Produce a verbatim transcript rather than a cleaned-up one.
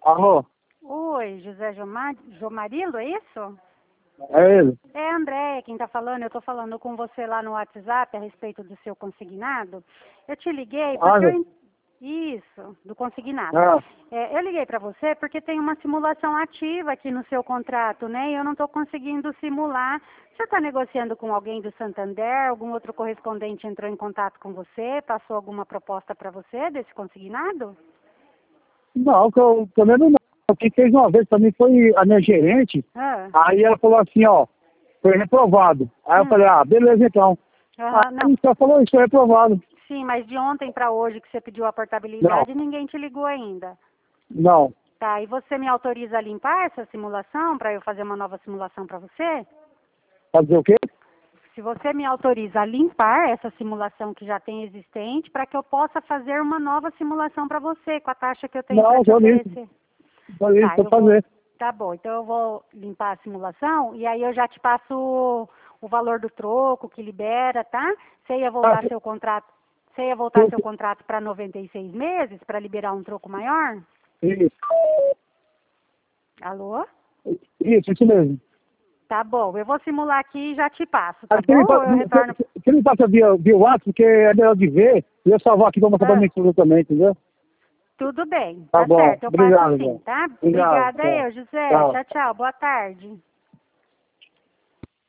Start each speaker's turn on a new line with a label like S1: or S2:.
S1: Alô?
S2: Oi, José Jomar... Jomarilo, é isso?
S1: É ele?
S2: É a Andréia quem está falando. Eu estou falando com você lá no WhatsApp a respeito do seu consignado. Eu te liguei
S1: Ah,
S2: porque eu... Isso, do consignado.
S1: ah,
S2: É, eu liguei para você porque tem uma simulação ativa aqui no seu contrato, né? E eu não estou conseguindo simular. Você está negociando com alguém do Santander? Algum outro correspondente entrou em contato com você? Passou alguma proposta para você desse consignado?
S1: não, que eu também não. Quem fez uma vez pra mim foi a minha gerente.
S2: Ah,
S1: Aí ela falou assim, ó, foi reprovado. Aí eu
S2: hum,
S1: falei, ah, beleza então.
S2: aham, não.
S1: Aí só falou isso, foi reprovado.
S2: Sim, mas de ontem para hoje que você pediu a
S1: Não,
S2: portabilidade, ninguém te ligou ainda.
S1: não.
S2: Tá, e você me autoriza a limpar essa simulação para eu fazer uma nova simulação para você?
S1: Fazer o quê?
S2: Se você me autoriza a limpar essa simulação que já tem existente, para que eu possa fazer uma nova simulação para você, com a taxa que eu tenho para
S1: Não,
S2: te
S1: tô nisso.
S2: oferecer.
S1: Tô nisso,
S2: Tá,
S1: tô
S2: eu vou.
S1: fazer.
S2: Tá bom, então eu vou limpar a simulação e aí eu já te passo o, o valor do troco que libera, tá? Você ia
S1: Ah,
S2: voltar seu contrato, você ia voltar seu
S1: isso,
S2: contrato para noventa e seis meses para liberar um troco maior?
S1: isso,
S2: Alô?
S1: isso, isso mesmo.
S2: Tá bom, eu vou simular aqui e já te passo, tá
S1: Aí você
S2: bom?
S1: me, pa-
S2: Ou eu retorno?
S1: você você me passa via, via WhatsApp, porque é melhor de ver, e eu salvar aqui pra mostrar pra
S2: Ah,
S1: minha esposa também, entendeu?
S2: tudo bem,
S1: Tá
S2: tá
S1: bom,
S2: certo, eu passo
S1: obrigado,
S2: sim,
S1: Zé.
S2: tá?
S1: Obrigado,
S2: Obrigada
S1: tchau.
S2: eu, José.
S1: Tchau.
S2: Tchau, tchau, boa tarde.